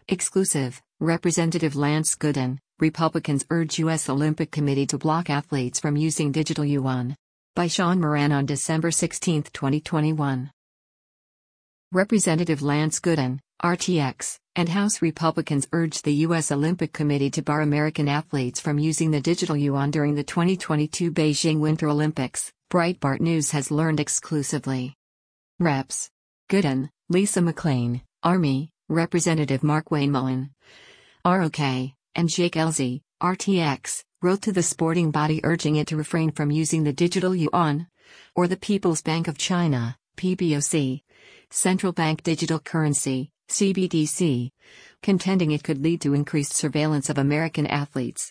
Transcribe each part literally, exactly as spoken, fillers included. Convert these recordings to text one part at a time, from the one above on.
Exclusive, Representative Lance Gooden, Republicans urge U S Olympic Committee to block athletes from using digital yuan. By Sean Moran on December sixteenth, twenty twenty-one. Representative Lance Gooden, R T X, and House Republicans urged the U S Olympic Committee to bar American athletes from using the digital yuan during the twenty twenty-two Beijing Winter Olympics, Breitbart News has learned exclusively. Reps. Gooden, Lisa McClain, Army, Representative Mark Wayne Mullen, R O K, and Jake Ellzey, R T X, wrote to the sporting body urging it to refrain from using the digital yuan, or the People's Bank of China, P B O C, Central Bank Digital Currency, C B D C, contending it could lead to increased surveillance of American athletes.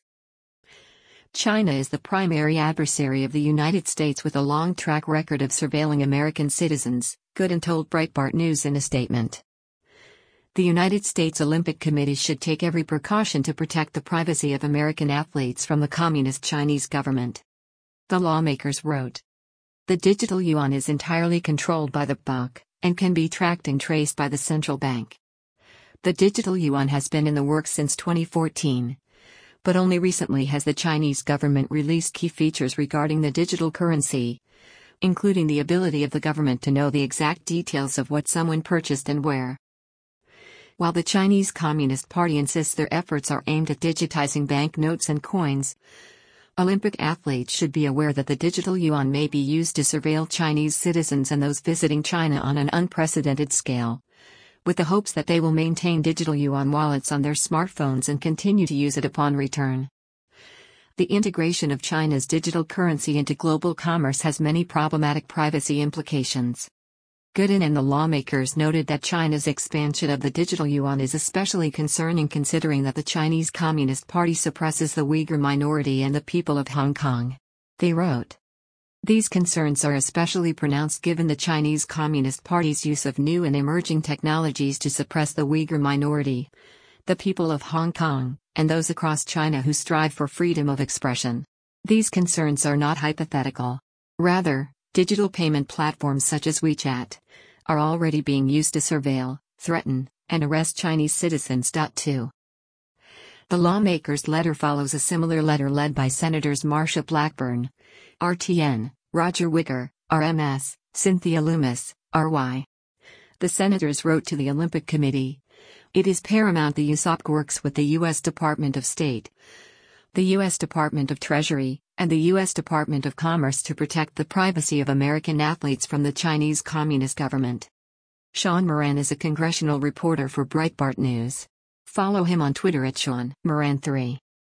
China is the primary adversary of the United States with a long track record of surveilling American citizens, Gooden told Breitbart News in a statement. The United States Olympic Committee should take every precaution to protect the privacy of American athletes from the Communist Chinese government. The lawmakers wrote. The digital yuan is entirely controlled by the B O C, and can be tracked and traced by the central bank. The digital yuan has been in the works since twenty fourteen. But only recently has the Chinese government released key features regarding the digital currency, including the ability of the government to know the exact details of what someone purchased and where. While the Chinese Communist Party insists their efforts are aimed at digitizing banknotes and coins, Olympic athletes should be aware that the digital yuan may be used to surveil Chinese citizens and those visiting China on an unprecedented scale, with the hopes that they will maintain digital yuan wallets on their smartphones and continue to use it upon return. The integration of China's digital currency into global commerce has many problematic privacy implications. Gooden and the lawmakers noted that China's expansion of the digital yuan is especially concerning considering that the Chinese Communist Party suppresses the Uyghur minority and the people of Hong Kong. They wrote. These concerns are especially pronounced given the Chinese Communist Party's use of new and emerging technologies to suppress the Uyghur minority, the people of Hong Kong, and those across China who strive for freedom of expression. These concerns are not hypothetical. Rather, digital payment platforms such as WeChat are already being used to surveil, threaten, and arrest Chinese citizens. two. The lawmakers' letter follows a similar letter led by Senators Marsha Blackburn, R T N, Roger Wicker, R M S, Cynthia Lummis, R Y. The senators wrote to the Olympic Committee, "It is paramount the U S O C works with the U S Department of State, the U S Department of Treasury, and the U S Department of Commerce to protect the privacy of American athletes from the Chinese Communist government." Sean Moran is a congressional reporter for Breitbart News. Follow him on Twitter at Sean Moran three.